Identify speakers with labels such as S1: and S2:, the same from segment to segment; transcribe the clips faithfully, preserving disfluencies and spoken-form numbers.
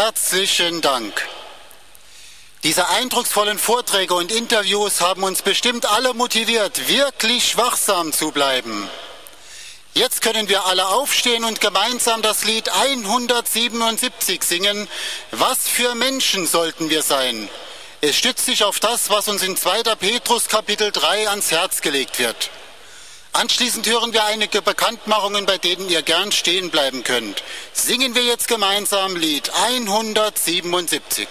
S1: Herzlichen Dank. Diese eindrucksvollen Vorträge und Interviews haben uns bestimmt alle motiviert, wirklich wachsam zu bleiben. Jetzt können wir alle aufstehen und gemeinsam das Lied hundertsiebenundsiebzig singen. Was für Menschen sollten wir sein? Es stützt sich auf das, was uns in zweiter Petrus Kapitel drei ans Herz gelegt wird. Anschließend hören wir einige Bekanntmachungen, bei denen ihr gern stehen bleiben könnt. Singen wir jetzt gemeinsam Lied hundertsiebenundsiebzig.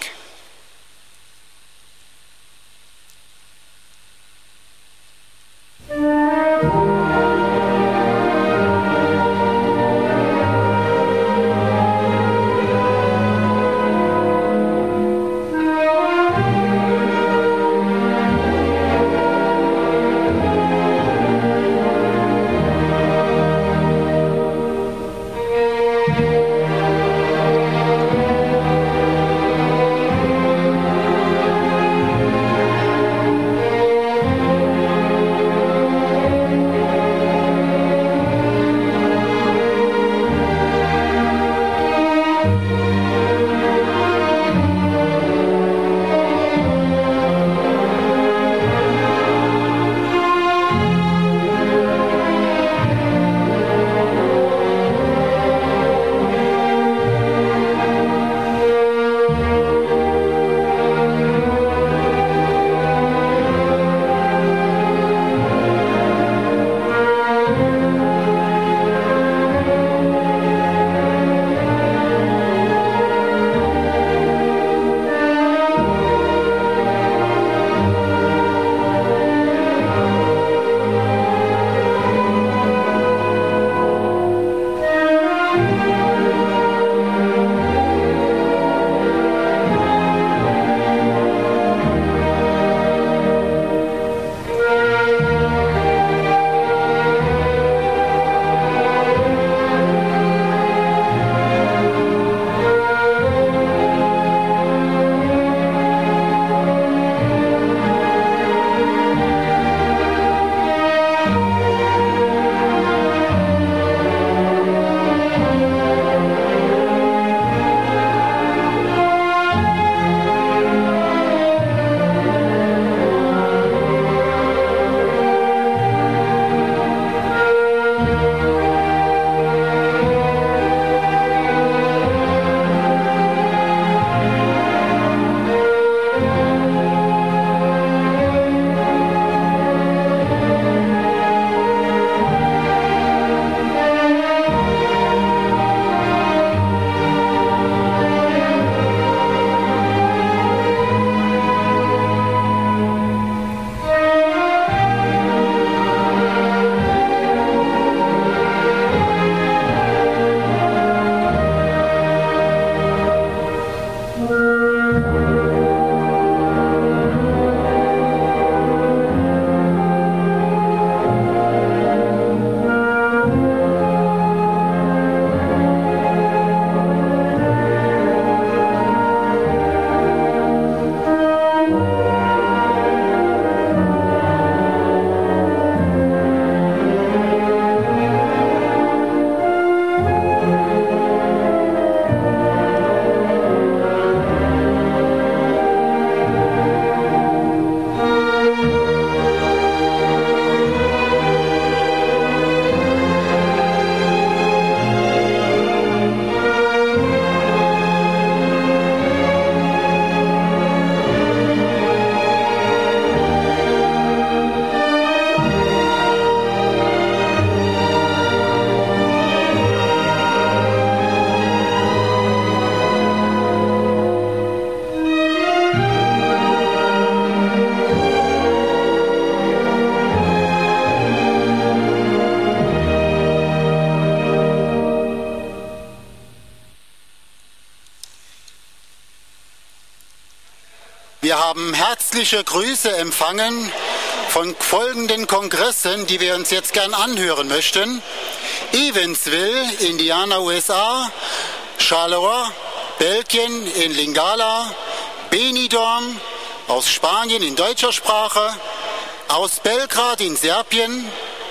S1: Wir haben herzliche Grüße empfangen von folgenden Kongressen, die wir uns jetzt gern anhören möchten. Evansville, Indiana, U S A, Charleroi, Belgien in Lingala, Benidorm aus Spanien in deutscher Sprache, aus Belgrad in Serbien,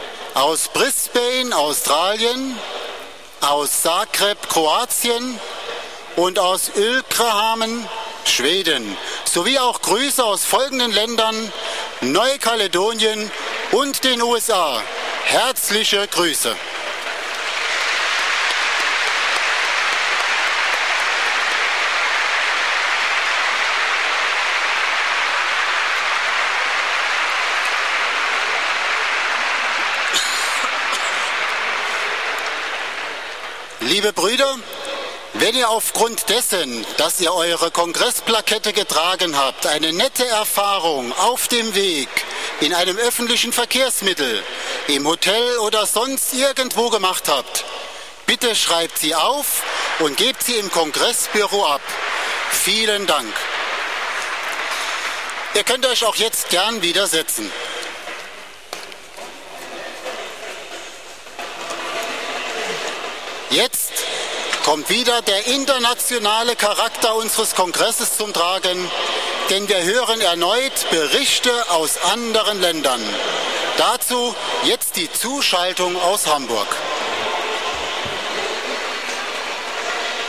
S1: aus Brisbane, Australien, aus Zagreb, Kroatien, und aus Ulkrahamen, Schweden, sowie auch Grüße aus folgenden Ländern: Neukaledonien und den U S A. Herzliche Grüße. Liebe Brüder, wenn ihr aufgrund dessen, dass ihr eure Kongressplakette getragen habt, eine nette Erfahrung auf dem Weg, in einem öffentlichen Verkehrsmittel, im Hotel oder sonst irgendwo gemacht habt, bitte schreibt sie auf und gebt sie im Kongressbüro ab. Vielen Dank. Ihr könnt euch auch jetzt gern wieder setzen. Jetzt kommt wieder der internationale Charakter unseres Kongresses zum Tragen, denn wir hören erneut Berichte aus anderen Ländern. Dazu jetzt die Zuschaltung aus Hamburg.